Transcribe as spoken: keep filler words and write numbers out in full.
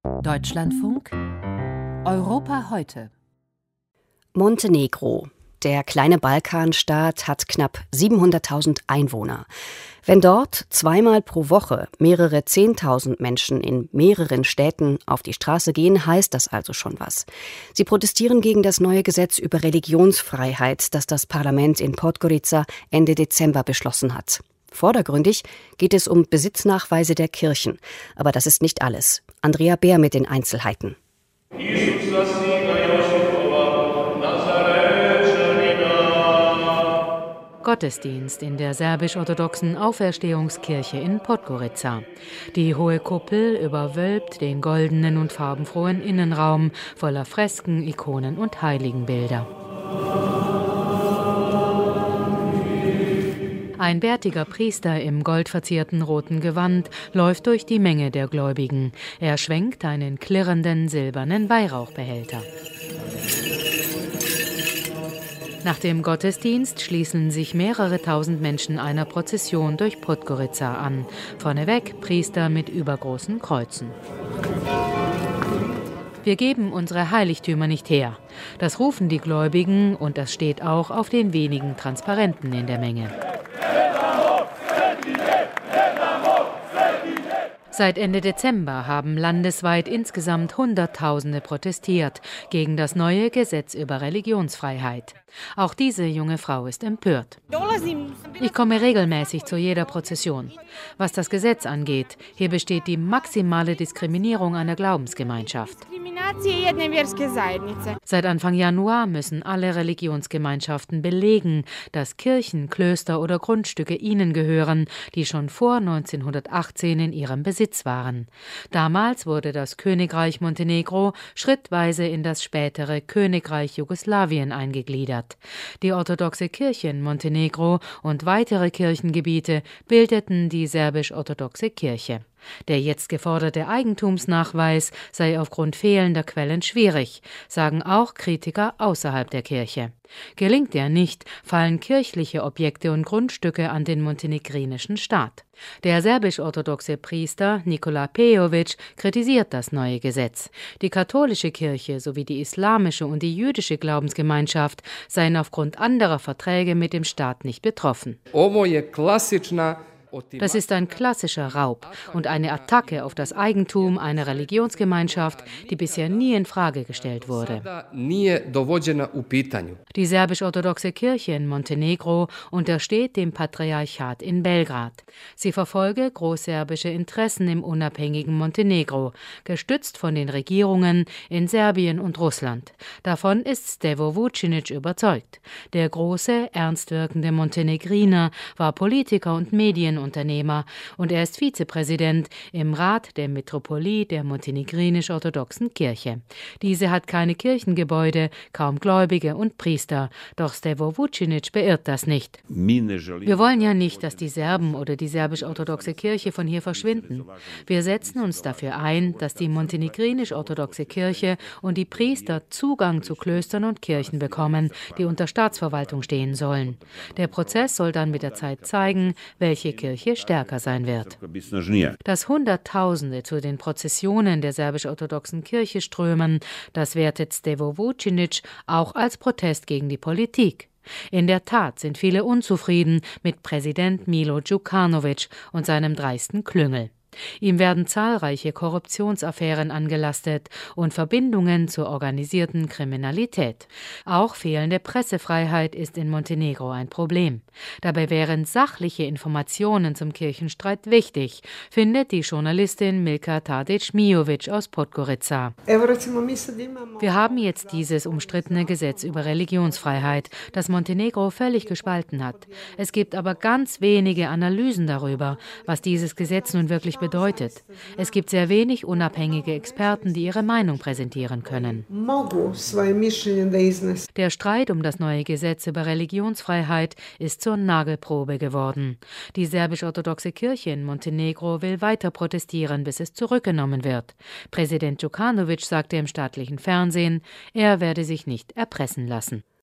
Deutschlandfunk Europa heute. Montenegro. Der kleine Balkanstaat hat knapp siebenhunderttausend Einwohner. Wenn dort zweimal pro Woche mehrere Zehntausend Menschen in mehreren Städten auf die Straße gehen, heißt das also schon was. Sie protestieren gegen das neue Gesetz über Religionsfreiheit, das das Parlament in Podgorica Ende Dezember beschlossen hat. Vordergründig geht es um Besitznachweise der Kirchen. Aber das ist nicht alles. Andrea Bär mit den Einzelheiten. Gottesdienst in der serbisch-orthodoxen Auferstehungskirche in Podgorica. Die hohe Kuppel überwölbt den goldenen und farbenfrohen Innenraum voller Fresken, Ikonen und Heiligenbilder. Ein bärtiger Priester im goldverzierten roten Gewand läuft durch die Menge der Gläubigen. Er schwenkt einen klirrenden silbernen Weihrauchbehälter. Nach dem Gottesdienst schließen sich mehrere tausend Menschen einer Prozession durch Podgorica an. Vorneweg Priester mit übergroßen Kreuzen. Wir geben unsere Heiligtümer nicht her. Das rufen die Gläubigen und das steht auch auf den wenigen Transparenten in der Menge. Seit Ende Dezember haben landesweit insgesamt Hunderttausende protestiert gegen das neue Gesetz über Religionsfreiheit. Auch diese junge Frau ist empört. Ich komme regelmäßig zu jeder Prozession. Was das Gesetz angeht, hier besteht die maximale Diskriminierung einer Glaubensgemeinschaft. Seit Anfang Januar müssen alle Religionsgemeinschaften belegen, dass Kirchen, Klöster oder Grundstücke ihnen gehören, die schon vor neunzehnhundertachtzehn in ihrem Besitz waren. Damals wurde das Königreich Montenegro schrittweise in das spätere Königreich Jugoslawien eingegliedert. Die orthodoxe Kirche in Montenegro und weitere Kirchengebiete bildeten die serbisch-orthodoxe Kirche. Der jetzt geforderte Eigentumsnachweis sei aufgrund fehlender Quellen schwierig, sagen auch Kritiker außerhalb der Kirche. Gelingt er nicht, fallen kirchliche Objekte und Grundstücke an den montenegrinischen Staat. Der serbisch-orthodoxe Priester Nikola Pejovic kritisiert das neue Gesetz. Die katholische Kirche sowie die islamische und die jüdische Glaubensgemeinschaft seien aufgrund anderer Verträge mit dem Staat nicht betroffen. Das ist ein klassischer Raub und eine Attacke auf das Eigentum einer Religionsgemeinschaft, die bisher nie in Frage gestellt wurde. Die serbisch-orthodoxe Kirche in Montenegro untersteht dem Patriarchat in Belgrad. Sie verfolge großserbische Interessen im unabhängigen Montenegro, gestützt von den Regierungen in Serbien und Russland. Davon ist Stevo Vucinic überzeugt. Der große, ernst wirkende Montenegriner war Politiker und Medien Unternehmer und er ist Vizepräsident im Rat der Metropolie der montenegrinisch-orthodoxen Kirche. Diese hat keine Kirchengebäude, kaum Gläubige und Priester, doch Stevo Vucinic beirrt das nicht. Wir wollen ja nicht, dass die Serben oder die serbisch-orthodoxe Kirche von hier verschwinden. Wir setzen uns dafür ein, dass die montenegrinisch-orthodoxe Kirche und die Priester Zugang zu Klöstern und Kirchen bekommen, die unter Staatsverwaltung stehen sollen. Der Prozess soll dann mit der Zeit zeigen, welche Kirche stärker sein wird. Dass Hunderttausende zu den Prozessionen der serbisch-orthodoxen Kirche strömen, das wertet Stevo Vucinic auch als Protest gegen die Politik. In der Tat sind viele unzufrieden mit Präsident Milo Djukanovic und seinem dreisten Klüngel. Ihm werden zahlreiche Korruptionsaffären angelastet und Verbindungen zur organisierten Kriminalität. Auch fehlende Pressefreiheit ist in Montenegro ein Problem. Dabei wären sachliche Informationen zum Kirchenstreit wichtig, findet die Journalistin Milka Tadic-Mijovic aus Podgorica. Wir haben jetzt dieses umstrittene Gesetz über Religionsfreiheit, das Montenegro völlig gespalten hat. Es gibt aber ganz wenige Analysen darüber, was dieses Gesetz nun wirklich bedeutet. bedeutet. Es gibt sehr wenig unabhängige Experten, die ihre Meinung präsentieren können. Der Streit um das neue Gesetz über Religionsfreiheit ist zur Nagelprobe geworden. Die serbisch-orthodoxe Kirche in Montenegro will weiter protestieren, bis es zurückgenommen wird. Präsident Djukanovic sagte im staatlichen Fernsehen, er werde sich nicht erpressen lassen.